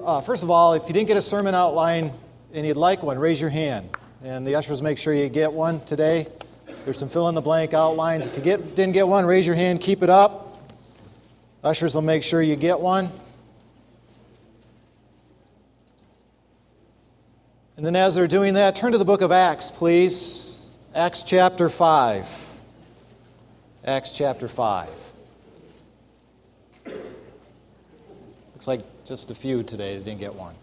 first of all, if you didn't get a sermon outline and you'd like one, raise your hand. And the ushers make sure you get one today. There's some fill-in-the-blank outlines. If you didn't get one, raise your hand, keep it up. Ushers will make sure you get one. And then as they're doing that, turn to the book of Acts, please. Acts chapter 5. Acts chapter 5. Looks like just a few today that didn't get one.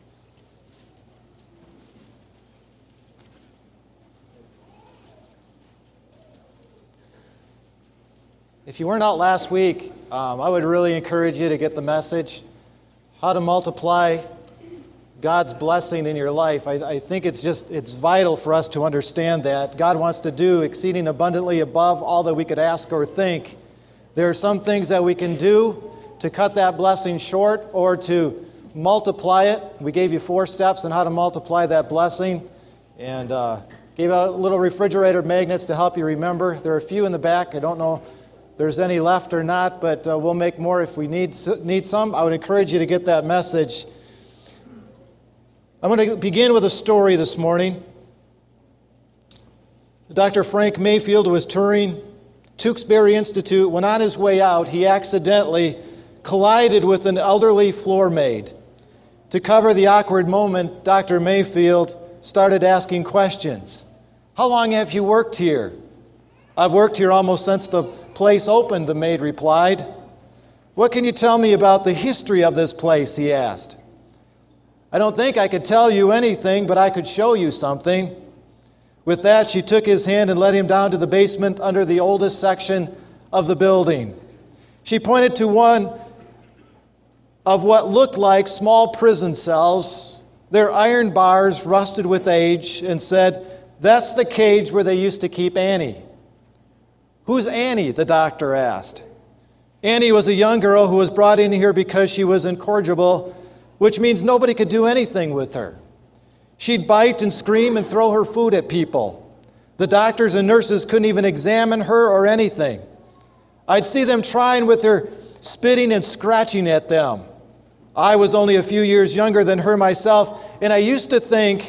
If you weren't out last week, I would really encourage you to get the message, how to multiply God's blessing in your life. I think it's vital for us to understand that God wants to do exceeding abundantly above all that we could ask or think. There are some things that we can do to cut that blessing short or to multiply it. We gave you 4 steps on how to multiply that blessing and gave out little refrigerator magnets to help you remember. There are a few in the back. I don't know if there's any left or not, but we'll make more if we need some. I would encourage you to get that message. I'm going to begin with a story this morning. Dr. Frank Mayfield was touring Tewksbury Institute. When on his way out, he accidentally collided with an elderly floor maid. To cover the awkward moment, Dr. Mayfield started asking questions. How long have you worked here? I've worked here almost since the place opened, the maid replied. What can you tell me about the history of this place, he asked. I don't think I could tell you anything, but I could show you something. With that, she took his hand and led him down to the basement under the oldest section of the building. She pointed to one of what looked like small prison cells, their iron bars rusted with age, and said, "That's the cage where they used to keep Annie." "Who's Annie?" the doctor asked. Annie was a young girl who was brought in here because she was incorrigible, which means nobody could do anything with her. She'd bite and scream and throw her food at people. The doctors and nurses couldn't even examine her or anything. I'd see them trying with her, spitting and scratching at them. I was only a few years younger than her myself, and I used to think,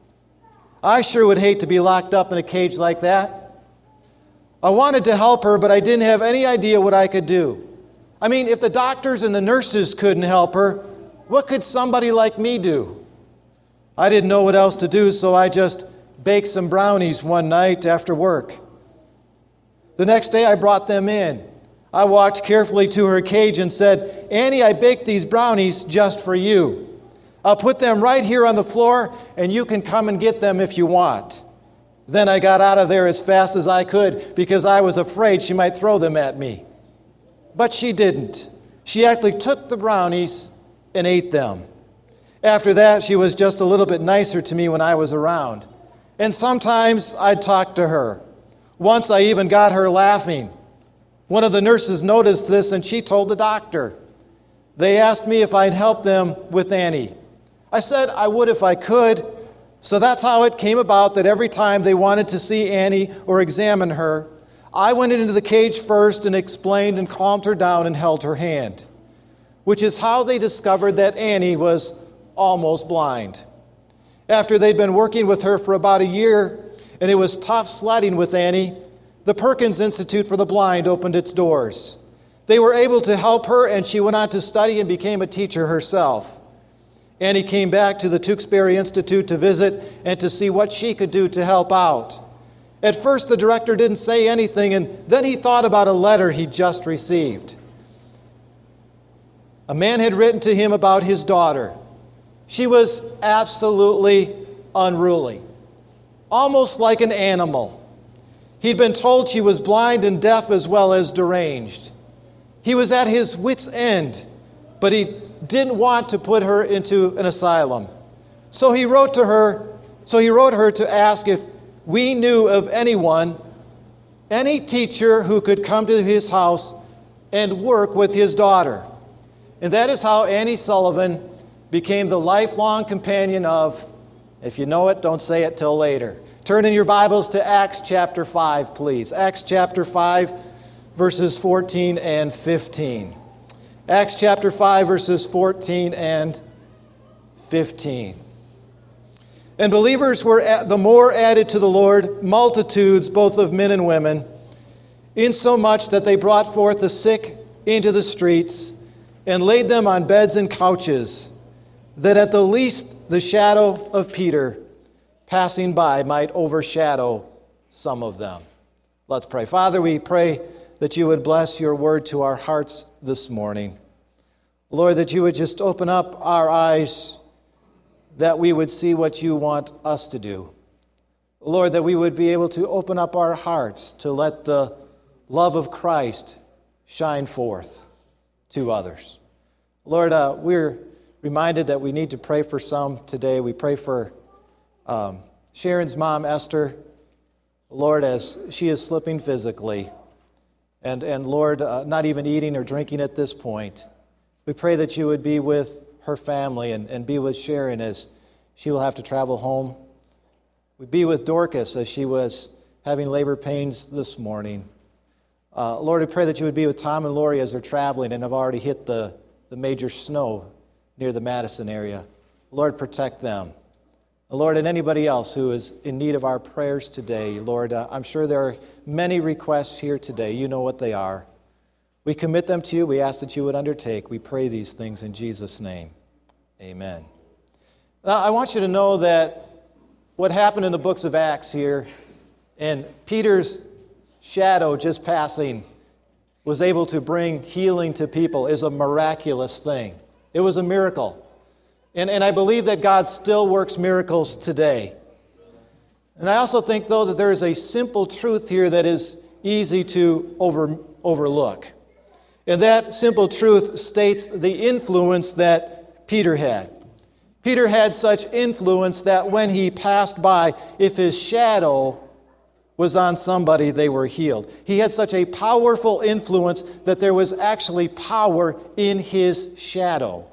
I sure would hate to be locked up in a cage like that. I wanted to help her, but I didn't have any idea what I could do. I mean, if the doctors and the nurses couldn't help her, what could somebody like me do? I didn't know what else to do, so I just baked some brownies one night after work. The next day I brought them in. I walked carefully to her cage and said, "Annie, I baked these brownies just for you. I'll put them right here on the floor, and you can come and get them if you want." Then I got out of there as fast as I could because I was afraid she might throw them at me. But she didn't. She actually took the brownies and ate them. After that, she was just a little bit nicer to me when I was around. And sometimes I'd talk to her. Once I even got her laughing. One of the nurses noticed this and she told the doctor. They asked me if I'd help them with Annie. I said I would if I could. So that's how it came about that every time they wanted to see Annie or examine her, I went into the cage first and explained and calmed her down and held her hand. Which is how they discovered that Annie was almost blind. After they'd been working with her for about a year, and it was tough sledding with Annie, the Perkins Institute for the Blind opened its doors. They were able to help her, and she went on to study and became a teacher herself. Annie came back to the Tewksbury Institute to visit and to see what she could do to help out. At first, the director didn't say anything, and then he thought about a letter he'd just received. A man had written to him about his daughter. She was absolutely unruly, almost like an animal. He'd been told she was blind and deaf as well as deranged. He was at his wit's end, but he didn't want to put her into an asylum. So he wrote her to ask if we knew of anyone, any teacher who could come to his house and work with his daughter. And that is how Annie Sullivan became the lifelong companion of, if you know it, don't say it till later. Turn in your Bibles to Acts chapter 5, please. Acts chapter 5, verses 14 and 15. Acts chapter 5, verses 14 and 15. And believers were the more added to the Lord, multitudes both of men and women, insomuch that they brought forth the sick into the streets and laid them on beds and couches, that at the least the shadow of Peter passing by might overshadow some of them. Let's pray. Father, we pray that you would bless your word to our hearts this morning. Lord, that you would just open up our eyes, that we would see what you want us to do. Lord, that we would be able to open up our hearts to let the love of Christ shine forth to others. Lord, we're reminded that we need to pray for some today. We pray for Sharon's mom, Esther, Lord, as she is slipping physically, and Lord, not even eating or drinking at this point. We pray that you would be with her family and be with Sharon as she will have to travel home. We'd be with Dorcas as she was having labor pains this morning. Lord, I pray that you would be with Tom and Lori as they're traveling and have already hit the major snow near the Madison area. Lord, protect them. Lord, and anybody else who is in need of our prayers today, Lord, I'm sure there are many requests here today. You know what they are. We commit them to you. We ask that you would undertake. We pray these things in Jesus' name. Amen. Now, I want you to know that what happened in the books of Acts here, and Peter's shadow just passing was able to bring healing to people, is a miraculous thing. It was a miracle. And I believe that God still works miracles today. And I also think, though, that there is a simple truth here that is easy to overlook. And that simple truth states the influence that Peter had. Peter had such influence that when he passed by, if his shadow was on somebody, they were healed. He had such a powerful influence that there was actually power in his shadow.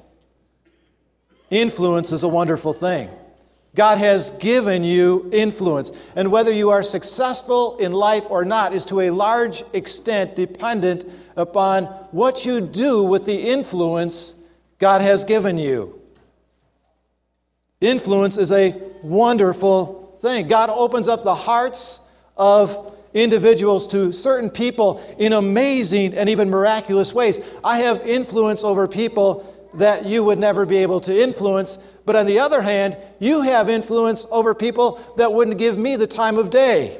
Influence is a wonderful thing. God has given you influence. And whether you are successful in life or not is to a large extent dependent upon what you do with the influence God has given you. Influence is a wonderful thing. God opens up the hearts of individuals to certain people in amazing and even miraculous ways. I have influence over people that you would never be able to influence, but on the other hand, you have influence over people that wouldn't give me the time of day.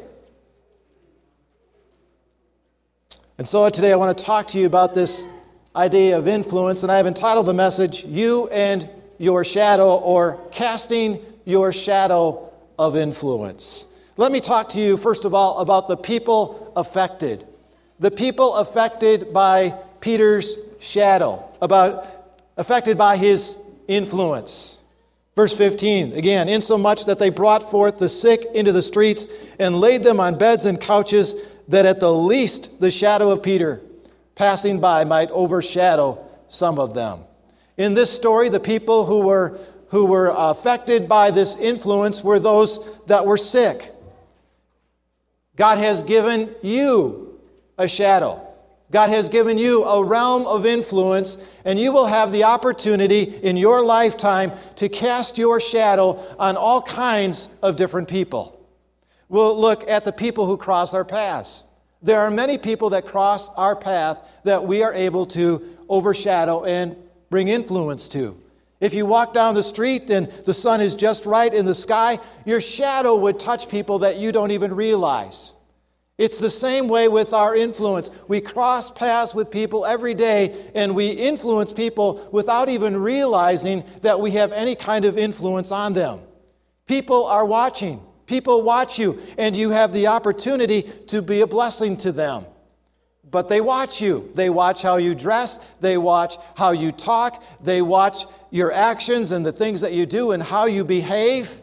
And so today I want to talk to you about this idea of influence, and I have entitled the message, You and Your Shadow, or Casting Your Shadow of Influence. Let me talk to you, first of all, about the people affected. The people affected by Peter's shadow, affected by his influence. Verse 15, again, insomuch that they brought forth the sick into the streets and laid them on beds and couches, that at the least the shadow of Peter passing by might overshadow some of them. In this story, the people who were affected by this influence were those that were sick. God has given you a shadow. God has given you a realm of influence, and you will have the opportunity in your lifetime to cast your shadow on all kinds of different people. We'll look at the people who cross our paths. There are many people that cross our path that we are able to overshadow and bring influence to. If you walk down the street and the sun is just right in the sky, your shadow would touch people that you don't even realize. It's the same way with our influence. We cross paths with people every day, and we influence people without even realizing that we have any kind of influence on them. People are watching. People watch you, and you have the opportunity to be a blessing to them. But they watch you. They watch how you dress. They watch how you talk. They watch your actions and the things that you do and how you behave.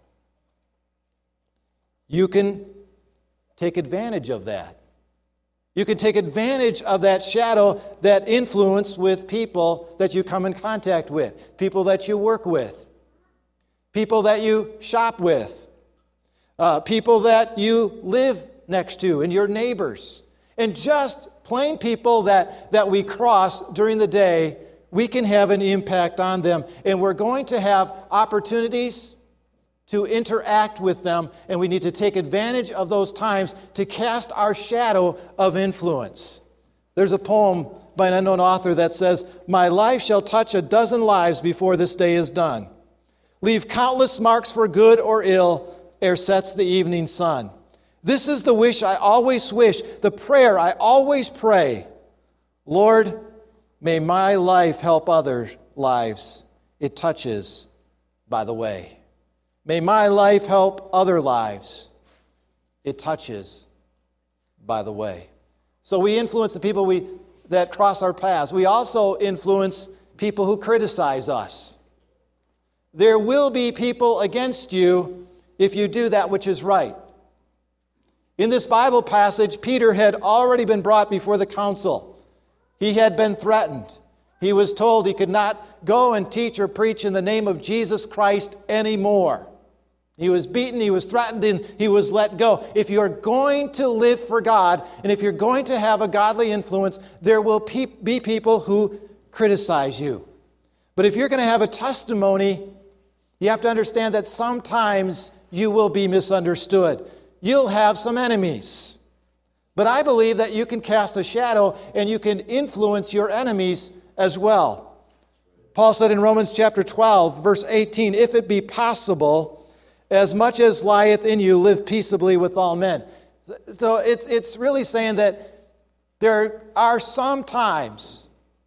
You can take advantage of that. You can take advantage of that shadow, that influence with people that you come in contact with, people that you work with, people that you shop with, people that you live next to, and your neighbors. And just plain people that we cross during the day we can have an impact on them. And we're going to have opportunities to interact with them, and we need to take advantage of those times to cast our shadow of influence. There's a poem by an unknown author that says, "My life shall touch a dozen lives before this day is done. Leave countless marks for good or ill ere sets the evening sun. This is the wish I always wish, the prayer I always pray. Lord, may my life help other lives it touches by the way." May my life help other lives it touches by the way. So we influence the people that cross our paths. We also influence people who criticize us. There will be people against you if you do that which is right. In this Bible passage, Peter had already been brought before the council. He had been threatened. He was told he could not go and teach or preach in the name of Jesus Christ anymore. He was beaten, he was threatened, and he was let go. If you're going to live for God, and if you're going to have a godly influence, there will be people who criticize you. But if you're going to have a testimony, you have to understand that sometimes you will be misunderstood. You'll have some enemies. But I believe that you can cast a shadow and you can influence your enemies as well. Paul said in Romans chapter 12, verse 18, "If it be possible, as much as lieth in you, live peaceably with all men." So it's really saying that there are some times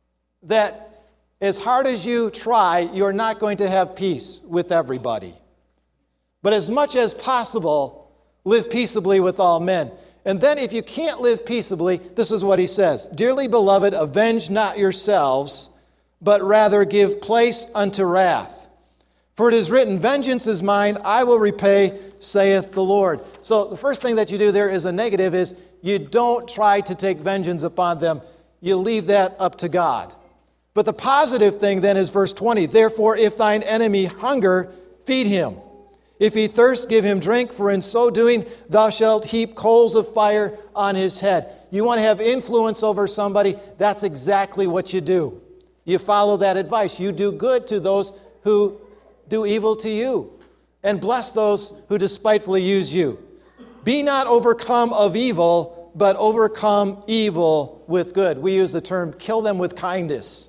that as hard as you try, you're not going to have peace with everybody. But as much as possible, live peaceably with all men. And then if you can't live peaceably, this is what he says, "Dearly beloved, avenge not yourselves, but rather give place unto wrath. For it is written, vengeance is mine, I will repay, saith the Lord." So the first thing that you do there is a negative is you don't try to take vengeance upon them. You leave that up to God. But the positive thing then is verse 20. "Therefore, if thine enemy hunger, feed him. If he thirst, give him drink, for in so doing thou shalt heap coals of fire on his head." You want to have influence over somebody, that's exactly what you do. You follow that advice. You do good to those who do evil to you, and bless those who despitefully use you. Be not overcome of evil, but overcome evil with good. We use the term, kill them with kindness.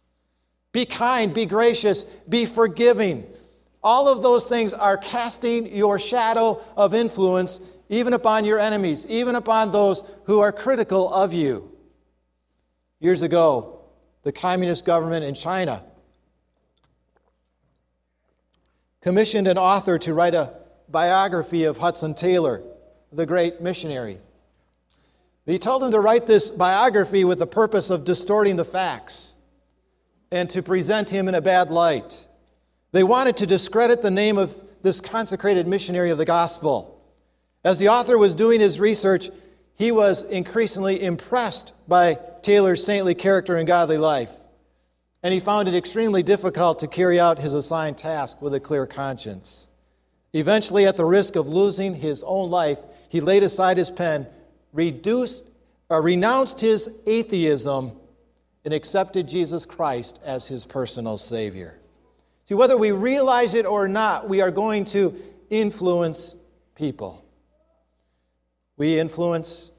Be kind, be gracious, be forgiving. All of those things are casting your shadow of influence even upon your enemies, even upon those who are critical of you. Years ago, the communist government in China commissioned an author to write a biography of Hudson Taylor, the great missionary. He told him to write this biography with the purpose of distorting the facts and to present him in a bad light. They wanted to discredit the name of this consecrated missionary of the gospel. As the author was doing his research, he was increasingly impressed by Taylor's saintly character and godly life. And he found it extremely difficult to carry out his assigned task with a clear conscience. Eventually, at the risk of losing his own life, he laid aside his pen, renounced his atheism, and accepted Jesus Christ as his personal Savior. See, whether we realize it or not, we are going to influence people. We influence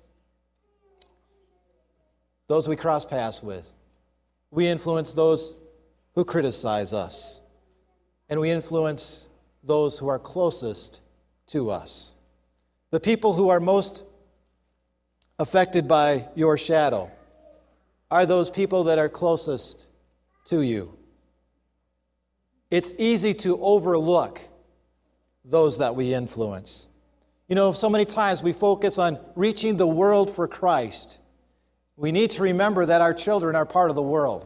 those we cross paths with. We influence those who criticize us. And we influence those who are closest to us. The people who are most affected by your shadow are those people that are closest to you. It's easy to overlook those that we influence. You know, so many times we focus on reaching the world for Christ. We need to remember that our children are part of the world.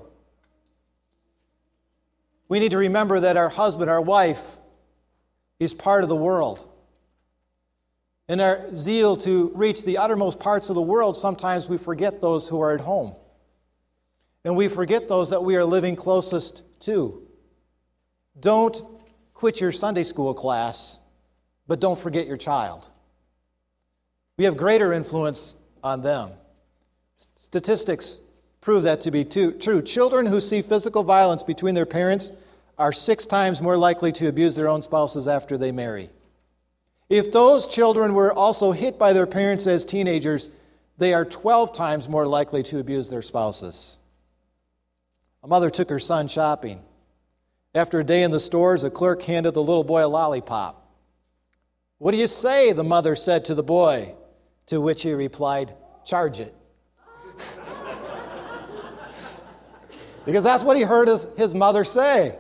We need to remember that our husband, our wife, is part of the world. In our zeal to reach the uttermost parts of the world, sometimes we forget those who are at home. And we forget those that we are living closest to. Don't quit your Sunday school class, but don't forget your child. We have greater influence on them. Statistics prove that to be true. Children who see physical violence between their parents are 6 times more likely to abuse their own spouses after they marry. If those children were also hit by their parents as teenagers, they are 12 times more likely to abuse their spouses. A mother took her son shopping. After a day in the stores, a clerk handed the little boy a lollipop. "What do you say?" the mother said to the boy, to which he replied, "Charge it." Because that's what he heard his mother say.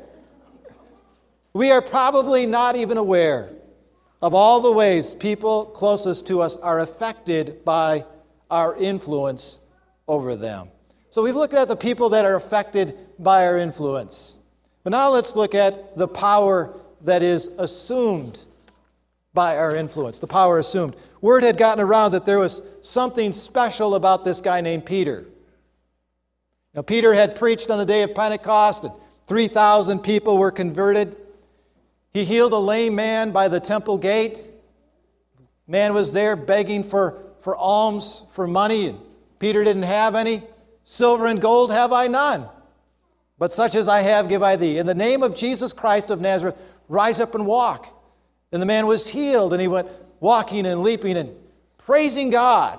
We are probably not even aware of all the ways people closest to us are affected by our influence over them. So we've looked at the people that are affected by our influence. But now let's look at the power that is assumed by our influence, the power assumed. Word had gotten around that there was something special about this guy named Peter. Now, Peter had preached on the day of Pentecost, and 3,000 people were converted. He healed a lame man by the temple gate. Man was there begging for alms, for money, and Peter didn't have any. "Silver and gold have I none, but such as I have give I thee. In the name of Jesus Christ of Nazareth, rise up and walk." And the man was healed, and he went walking and leaping and praising God.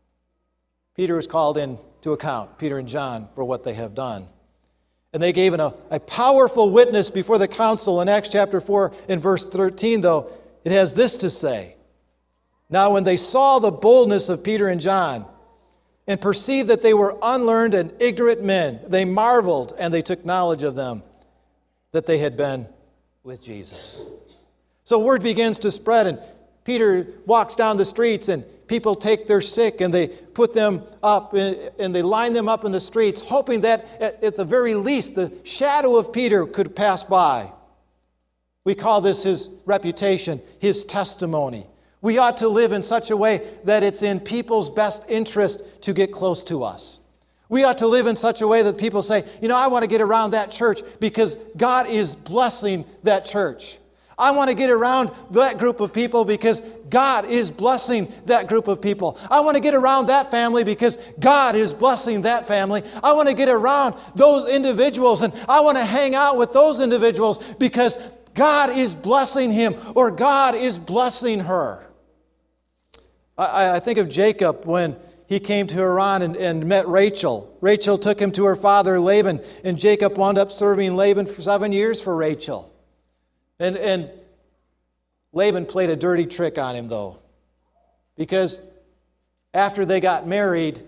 Peter was called in to account, Peter and John, for what they have done. And they gave a powerful witness before the council. In Acts chapter 4, in verse 13, though, it has this to say: "Now when they saw the boldness of Peter and John, and perceived that they were unlearned and ignorant men, they marveled, and they took knowledge of them, that they had been with Jesus." So word begins to spread, and Peter walks down the streets, and people take their sick, and they put them up, and they line them up in the streets, hoping that at the very least the shadow of Peter could pass by. We call this his reputation, his testimony. We ought to live in such a way that it's in people's best interest to get close to us. We ought to live in such a way that people say, I want to get around that church because God is blessing that church. I want to get around that group of people because God is blessing that group of people. I want to get around that family because God is blessing that family. I want to get around those individuals, and I want to hang out with those individuals because God is blessing him or God is blessing her. I think of Jacob when he came to Haran and met Rachel. Rachel took him to her father Laban, and Jacob wound up serving Laban for 7 years for Rachel. And Laban played a dirty trick on him, though, because after they got married,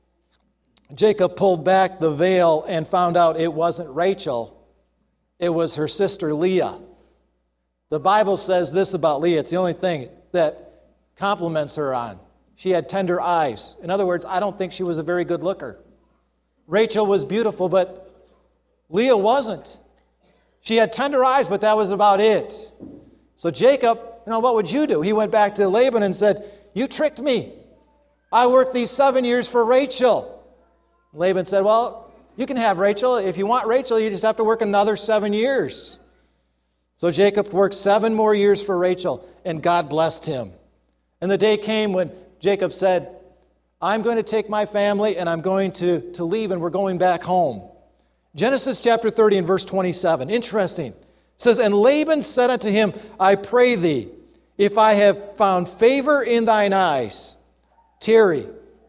Jacob pulled back the veil and found out it wasn't Rachel, it was her sister Leah. The Bible says this about Leah. It's the only thing that compliments her on. She had tender eyes. In other words, I don't think she was a very good looker. Rachel was beautiful, but Leah wasn't. She had tender eyes, but that was about it. So Jacob, what would you do? He went back to Laban and said, "You tricked me. I worked these 7 years for Rachel." Laban said, "Well, you can have Rachel. If you want Rachel, you just have to work another 7 years." So Jacob worked 7 more years for Rachel, and God blessed him. And the day came when Jacob said, "I'm going to take my family and I'm going to leave, and we're going back home." Genesis chapter 30 and verse 27. Interesting. It says, "And Laban said unto him, I pray thee, if I have found favor in thine eyes, tarry."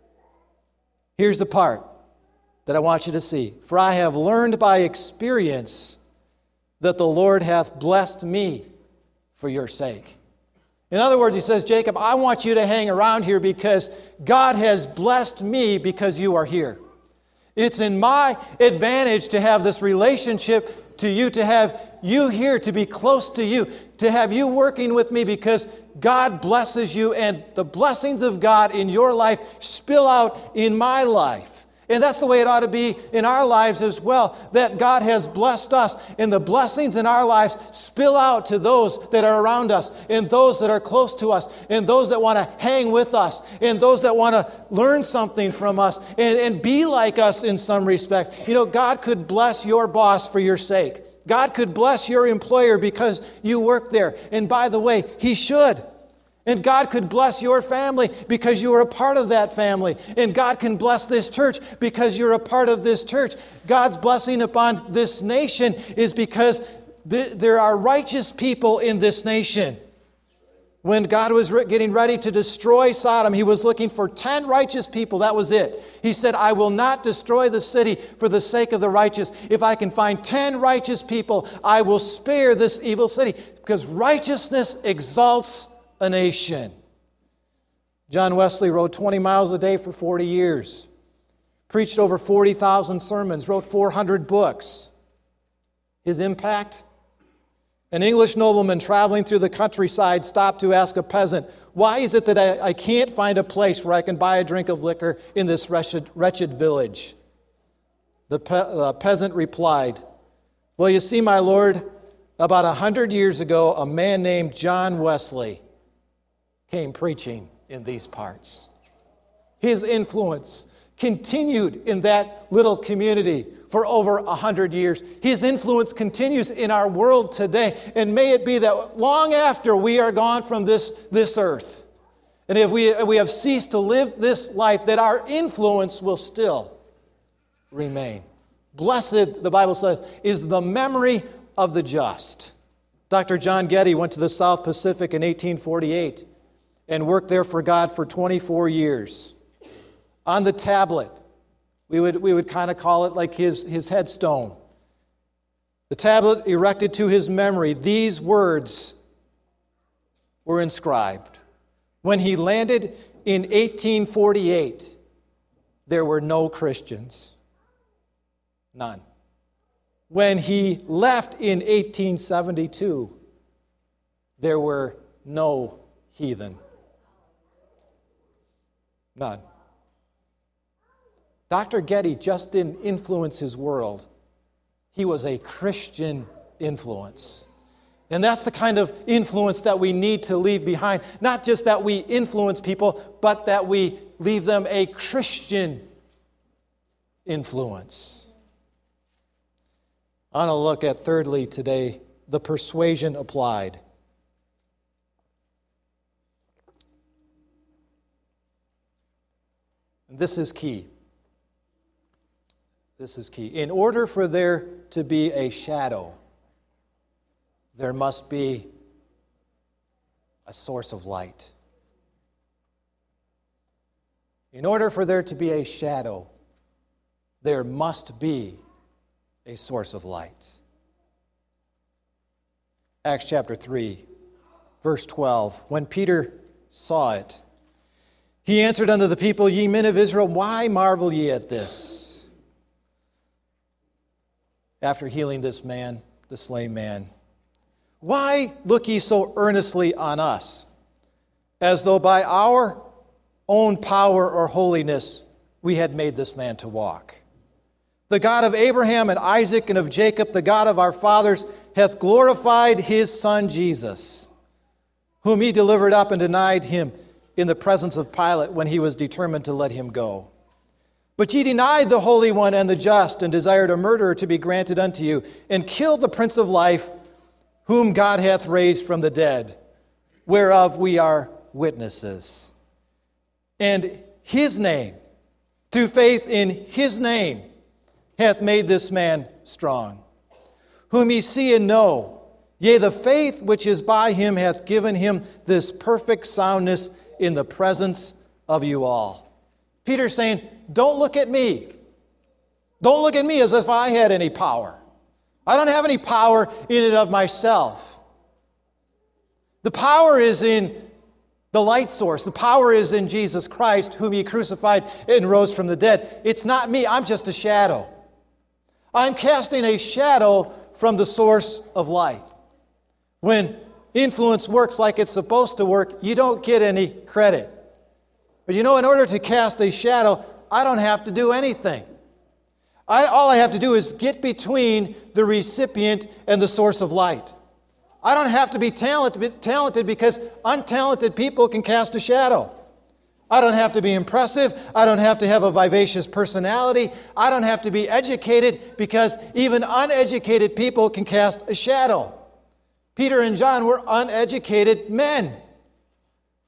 Here's the part that I want you to see. "For I have learned by experience that the Lord hath blessed me for your sake." In other words, he says, Jacob, I want you to hang around here because God has blessed me because you are here. It's in my advantage to have this relationship to you, to have you here, to be close to you, to have you working with me because God blesses you, and the blessings of God in your life spill out in my life. And that's the way it ought to be in our lives as well, that God has blessed us, and the blessings in our lives spill out to those that are around us, and those that are close to us, and those that want to hang with us, and those that want to learn something from us, and be like us in some respects. God could bless your boss for your sake. God could bless your employer because you work there. And by the way, he should. And God could bless your family because you are a part of that family. And God can bless this church because you're a part of this church. God's blessing upon this nation is because there are righteous people in this nation. When God was getting ready to destroy Sodom, he was looking for 10 righteous people. That was it. He said, I will not destroy the city for the sake of the righteous. If I can find 10 righteous people, I will spare this evil city. Because righteousness exalts a nation. John Wesley rode 20 miles a day for 40 years. Preached over 40,000 sermons. Wrote 400 books. His impact? An English nobleman traveling through the countryside stopped to ask a peasant, why is it that I can't find a place where I can buy a drink of liquor in this wretched village? The peasant replied, well, you see, my lord, about 100 years ago, a man named John Wesley came preaching in these parts. His influence continued in that little community for over 100 years. His influence continues in our world today. And may it be that long after we are gone from this earth, and if we have ceased to live this life, that our influence will still remain. Blessed, the Bible says, is the memory of the just. Dr. John Getty went to the South Pacific in 1848 and worked there for God for 24 years. On the tablet, we would kind of call it like his headstone. The tablet erected to his memory, these words were inscribed. When he landed in 1848, there were no Christians. None. When he left in 1872, there were no heathen. None. Dr. Getty just didn't influence his world. He was a Christian influence. And that's the kind of influence that we need to leave behind. Not just that we influence people, but that we leave them a Christian influence. I want to look at, thirdly, today, the persuasion applied. And this is key. This is key. In order for there to be a shadow, there must be a source of light. In order for there to be a shadow, there must be a source of light. Acts chapter 3, verse 12. When Peter saw it, he answered unto the people, Ye men of Israel, why marvel ye at this? After healing this man, this lame man, why look ye so earnestly on us, as though by our own power or holiness we had made this man to walk? The God of Abraham and Isaac and of Jacob, the God of our fathers, hath glorified his Son Jesus, whom he delivered up and denied him in the presence of Pilate when he was determined to let him go. But ye denied the Holy One and the just, and desired a murderer to be granted unto you, and killed the Prince of Life, whom God hath raised from the dead, whereof we are witnesses. And his name, through faith in his name, hath made this man strong, whom ye see and know. Yea, the faith which is by him hath given him this perfect soundness in the presence of you all. Peter's saying, don't look at me. Don't look at me as if I had any power. I don't have any power in and of myself. The power is in the light source. The power is in Jesus Christ, whom he crucified and rose from the dead. It's not me. I'm just a shadow. I'm casting a shadow from the source of light. When influence works like it's supposed to work, you don't get any credit. But in order to cast a shadow, I don't have to do anything. All I have to do is get between the recipient and the source of light. I don't have to be talented because untalented people can cast a shadow. I don't have to be impressive. I don't have to have a vivacious personality. I don't have to be educated because even uneducated people can cast a shadow. Peter and John were uneducated men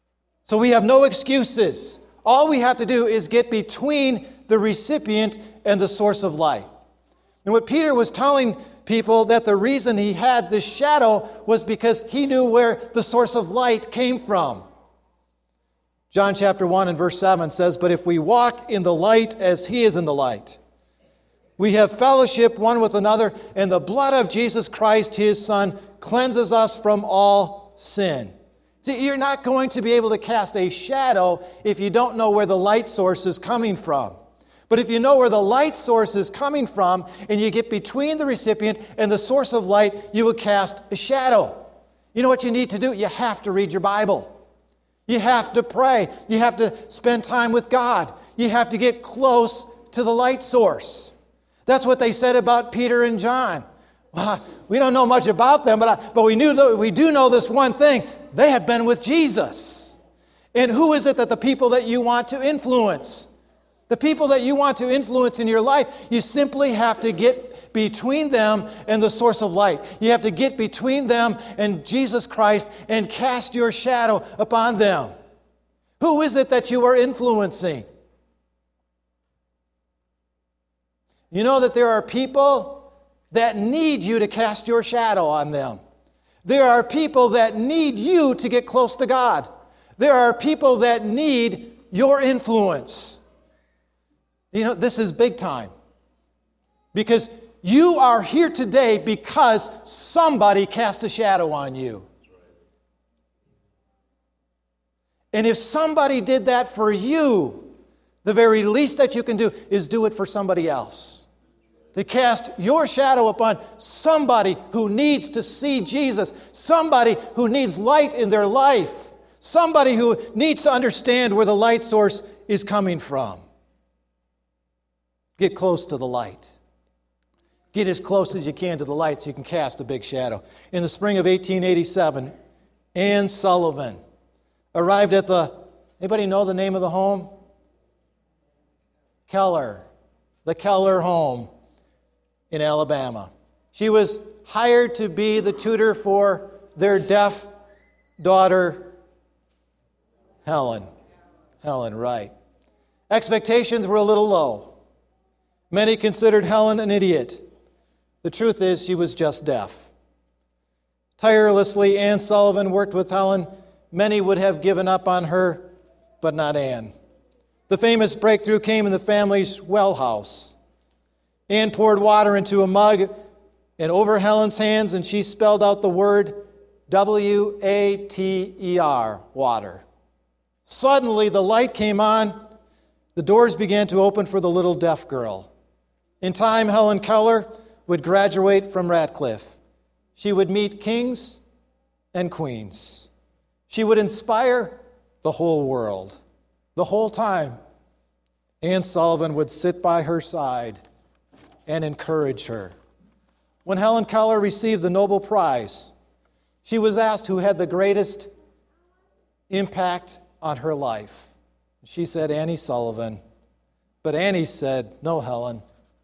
So we have no excuses. All we have to do is get between the recipient and the source of light. And what Peter was telling people, that the reason he had this shadow was because he knew where the source of light came from. John chapter 1 and verse 7 says, "But if we walk in the light as he is in the light, we have fellowship one with another, and the blood of Jesus Christ, his Son, cleanses us from all sin." See, you're not going to be able to cast a shadow if you don't know where the light source is coming from. But if you know where the light source is coming from, and you get between the recipient and the source of light, you will cast a shadow. You know what you need to do? You have to read your Bible. You have to pray. You have to spend time with God. You have to get close to the light source. That's what they said about Peter and John. Well, we don't know much about them, but we do know this one thing. They had been with Jesus. And who is it that the people that you want to influence? The people that you want to influence in your life, you simply have to get between them and the source of light. You have to get between them and Jesus Christ and cast your shadow upon them. Who is it that you are influencing? You know that there are people that need you to cast your shadow on them. There are people that need you to get close to God. There are people that need your influence. You know, this is big time. Because you are here today because somebody cast a shadow on you. And if somebody did that for you, the very least that you can do is do it for somebody else. To cast your shadow upon somebody who needs to see Jesus, somebody who needs light in their life, somebody who needs to understand where the light source is coming from. Get close to the light. Get as close as you can to the light so you can cast a big shadow. In the spring of 1887, Anne Sullivan arrived at anybody know the name of the home? Keller. The Keller home in Alabama. She was hired to be the tutor for their deaf daughter, Helen. Helen, right. Expectations were a little low. Many considered Helen an idiot. The truth is, she was just deaf. Tirelessly, Anne Sullivan worked with Helen. Many would have given up on her, but not Anne. The famous breakthrough came in the family's well house. Anne poured water into a mug and over Helen's hands, and she spelled out the word W-A-T-E-R, water. Suddenly, the light came on. The doors began to open for the little deaf girl. In time, Helen Keller would graduate from Radcliffe. She would meet kings and queens. She would inspire the whole world. The whole time, Anne Sullivan would sit by her side and encourage her. When Helen Keller received the Nobel Prize, she was asked who had the greatest impact on her life. She said, Annie Sullivan. But Annie said, no, Helen.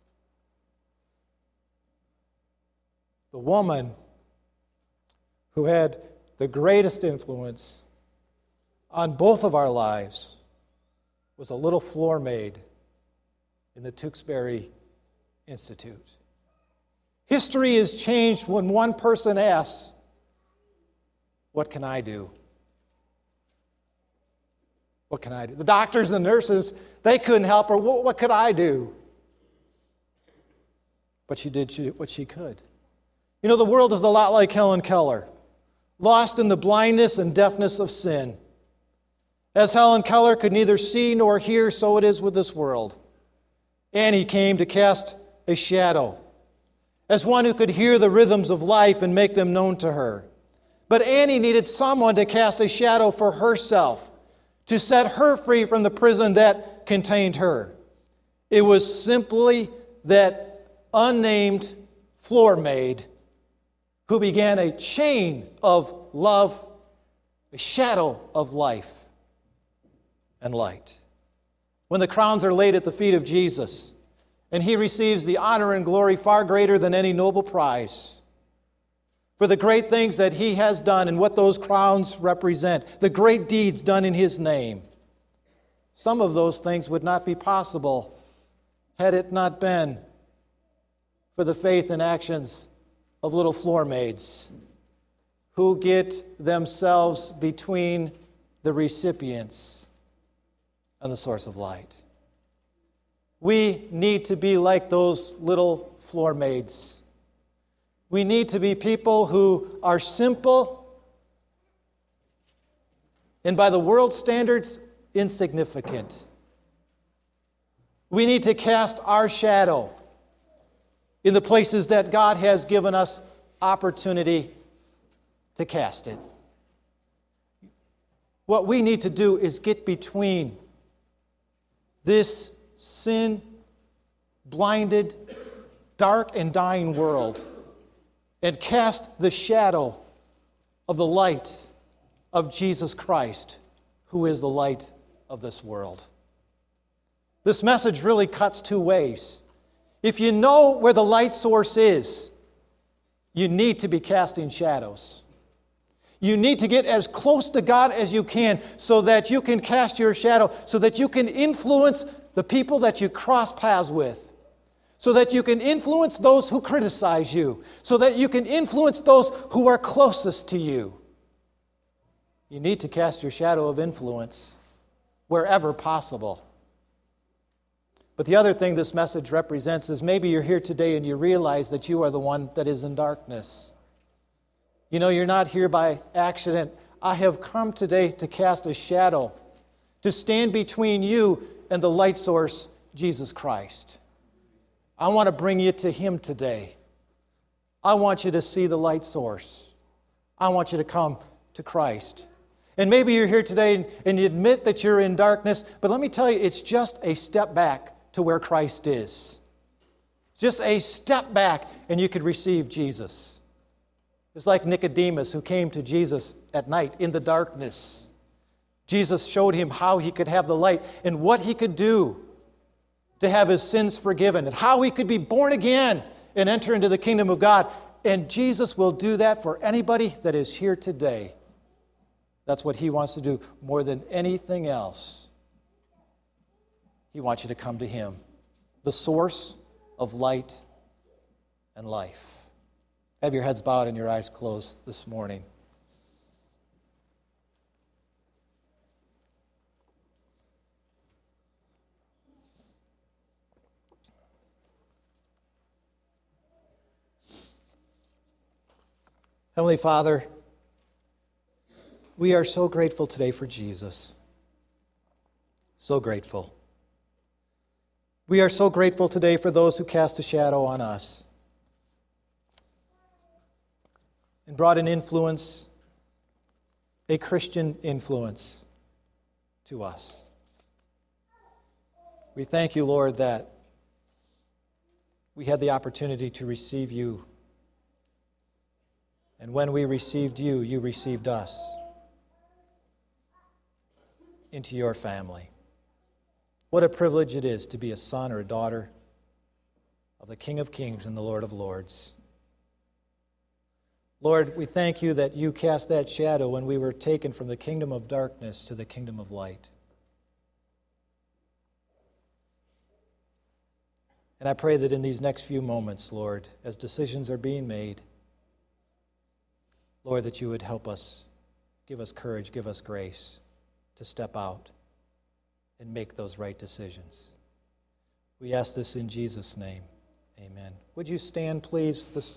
The woman who had the greatest influence on both of our lives was a little floor maid in the Tewksbury Institute. History is changed when one person asks, what can I do? What can I do? The doctors and nurses, they couldn't help her. What could I do? But she did what she could. You know, the world is a lot like Helen Keller, lost in the blindness and deafness of sin. As Helen Keller could neither see nor hear, so it is with this world. Annie came to cast a shadow, as one who could hear the rhythms of life and make them known to her. But Annie needed someone to cast a shadow for herself, to set her free from the prison that contained her. It was simply that unnamed floor maid who began a chain of love, a shadow of life and light. When the crowns are laid at the feet of Jesus, and he receives the honor and glory far greater than any Nobel Prize, for the great things that He has done and what those crowns represent, the great deeds done in His name. Some of those things would not be possible had it not been for the faith and actions of little floor maids who get themselves between the recipients and the source of light. We need to be like those little floor maids. We need to be people who are simple and by the world's standards, insignificant. We need to cast our shadow in the places that God has given us opportunity to cast it. What we need to do is get between this sin-blinded, dark and dying world and cast the shadow of the light of Jesus Christ, who is the light of this world. This message really cuts two ways. If you know where the light source is, you need to be casting shadows. You need to get as close to God as you can so that you can cast your shadow, so that you can influence the people that you cross paths with, so that you can influence those who criticize you, so that you can influence those who are closest to you. You need to cast your shadow of influence wherever possible. But the other thing this message represents is maybe you're here today and you realize that you are the one that is in darkness. You know, you're not here by accident. I have come today to cast a shadow, to stand between you and the light source, Jesus Christ. I want to bring you to Him today. I want you to see the light source. I want you to come to Christ. And maybe you're here today and you admit that you're in darkness, but let me tell you, it's just a step back to where Christ is. Just a step back and you could receive Jesus. It's like Nicodemus who came to Jesus at night in the darkness. Jesus showed him how he could have the light and what he could do to have his sins forgiven and how he could be born again and enter into the kingdom of God. And Jesus will do that for anybody that is here today. That's what He wants to do more than anything else. He wants you to come to Him, the source of light and life. Have your heads bowed and your eyes closed this morning. Heavenly Father, we are so grateful today for Jesus. So grateful. We are so grateful today for those who cast a shadow on us and brought an influence, a Christian influence, to us. We thank you, Lord, that we had the opportunity to receive you. And when we received you, you received us into your family. What a privilege it is to be a son or a daughter of the King of Kings and the Lord of Lords. Lord, we thank you that you cast that shadow when we were taken from the kingdom of darkness to the kingdom of light. And I pray that in these next few moments, Lord, as decisions are being made, Lord, that you would help us, give us courage, give us grace to step out and make those right decisions. We ask this in Jesus' name. Amen. Would you stand, please?